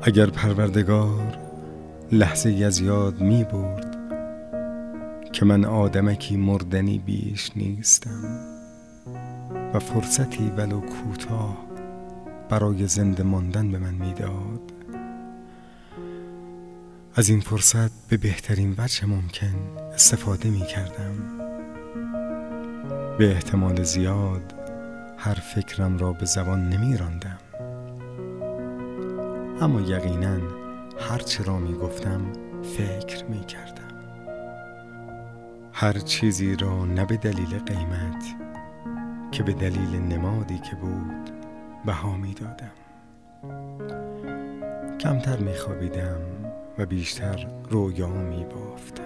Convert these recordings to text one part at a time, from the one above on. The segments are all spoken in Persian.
اگر پروردگار لحظه ای از یاد می برد که من آدمکی مردنی بیش نیستم و فرصتی ولو کوتاه برای زنده ماندن به من میداد، از این فرصت به بهترین وجه ممکن استفاده می کردم. به احتمال زیاد هر فکرم را به زبان نمی راندم، اما یقیناً هر چه را می گفتم فکر می کردم. هر چیزی را نه به دلیل قیمت که به دلیل نمادی که بود بها می دادم. کمتر می خوابیدم و بیشتر رویا می بافتم،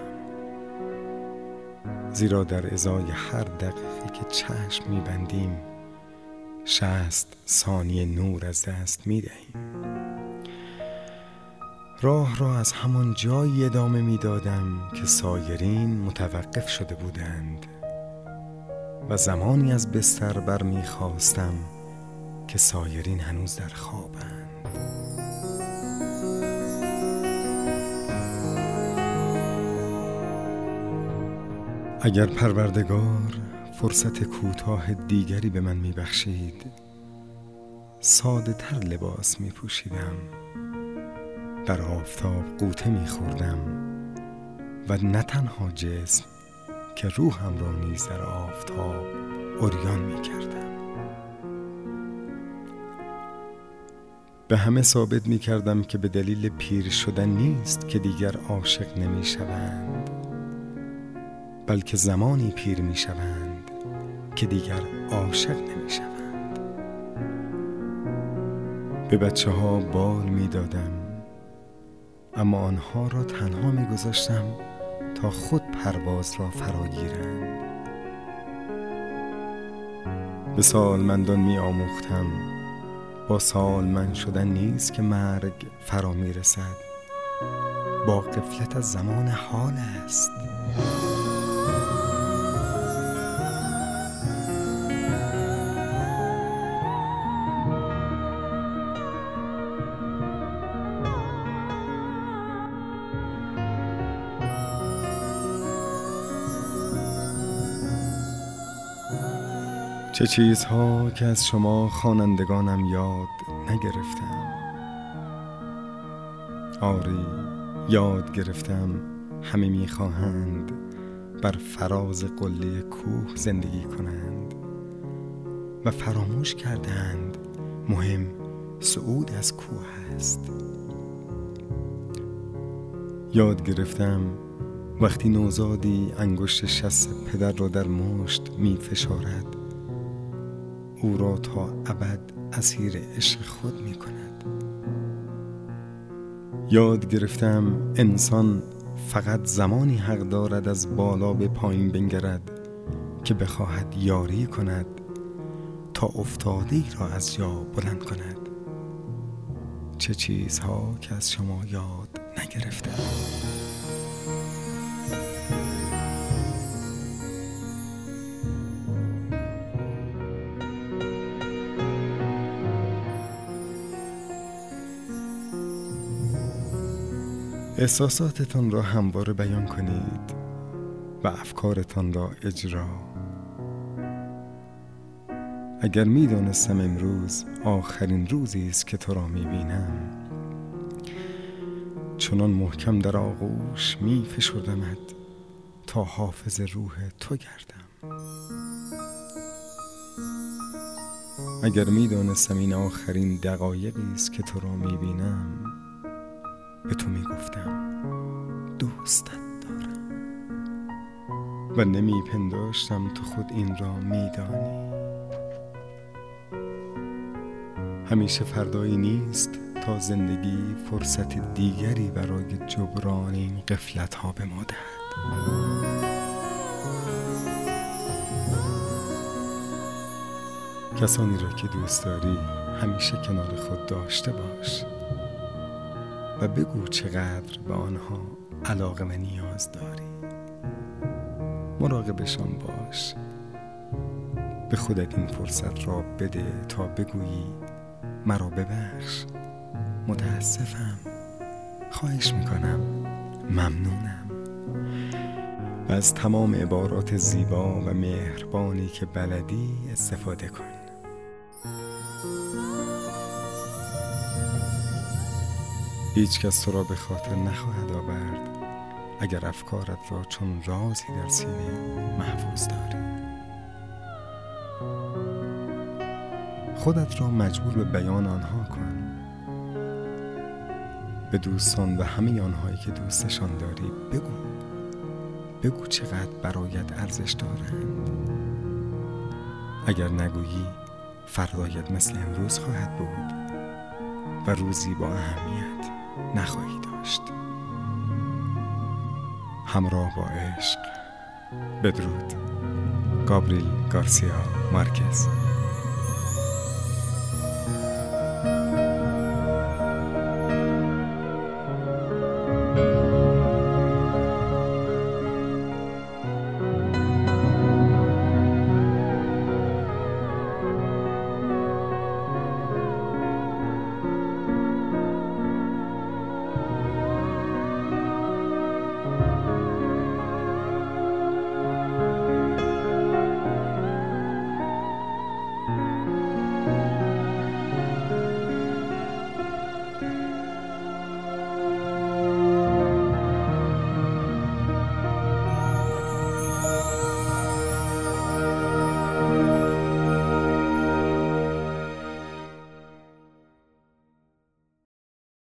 زیرا در ازای هر دقیقه که چشم می بندیم 60 ثانیه نور از دست می دهیم. راه را از همان جایی ادامه می دادم که سایرین متوقف شده بودند و زمانی از بستر بر می خواستم که سایرین هنوز در خوابند. اگر پروردگار فرصت کوتاه دیگری به من می بخشید، ساده تر لباس می پوشیدم، در آفتاب غوطه می خوردم و نه تنها جسم که روحم را نیز در آفتاب عریان می کردم. به همه ثابت می کردم که به دلیل پیر شدن نیست که دیگر عاشق نمی شوند، بلکه زمانی پیر می شوند که دیگر عاشق نمی شوند. به بچه ها بال می دادم، اما آنها را تنها می گذاشتم تا خود پرواز را فرا گیرند. به سالمندان می آموختم با سالمند شدن نیست که مرگ فرا می رسد، با غفلت از زمان حال است. چه چیزها که از شما خوانندگانم یاد نگرفتم. آری یاد گرفتم همه میخواهند بر فراز قله کوه زندگی کنند و فراموش کردند مهم صعود از کوه است. یاد گرفتم وقتی نوزادی انگشت شست پدر را در مشت می فشارد، او را تا ابد اسیر عشق خود می کند. یاد گرفتم انسان فقط زمانی حق دارد از بالا به پایین بنگرد که بخواهد یاری کند تا افتاده‌ای را از جا بلند کند. چه چیزها که از شما یاد نگرفتم. احساساتتان را همواره بیان کنید و افکارتان را اجرا. اگر می دانستم امروز آخرین روزی است که تو را می بینم، چنان محکم در آغوش می فشردمت تا حافظ روح تو گردم. اگر می دانستم این آخرین دقایقی است که تو را می بینم، به تو می گفتم دوستت دارم و نمی پنداشتم تو خود این را می دانی. همیشه فردایی نیست تا زندگی فرصت دیگری برای جبران این غفلت ها به ما دهد. کسانی را که دوست داری همیشه کنار خود داشته باش و بگو چقدر به آنها علاقه و نیاز داری. مراقبشان باش. به خودت این فرصت را بده تا بگویی مرا ببخش متاسفم، خواهش میکنم، ممنونم. و از تمام عبارات زیبا و مهربانی که بلدی استفاده کن. هیچ کس تو را به خاطر نخواهد آورد اگر افکارت را چون رازی در سینه محفوظ داری. خودت را مجبور به بیان آنها کن، به دوستان و همه آنهایی که دوستشان داری بگو چقدر برایت ارزش دارند. اگر نگویی فردایت مثل امروز خواهد بود و روزی با اهمیت نخواهی داشت. همراه با عشق. بدرود. گابریل گارسیا مارکز.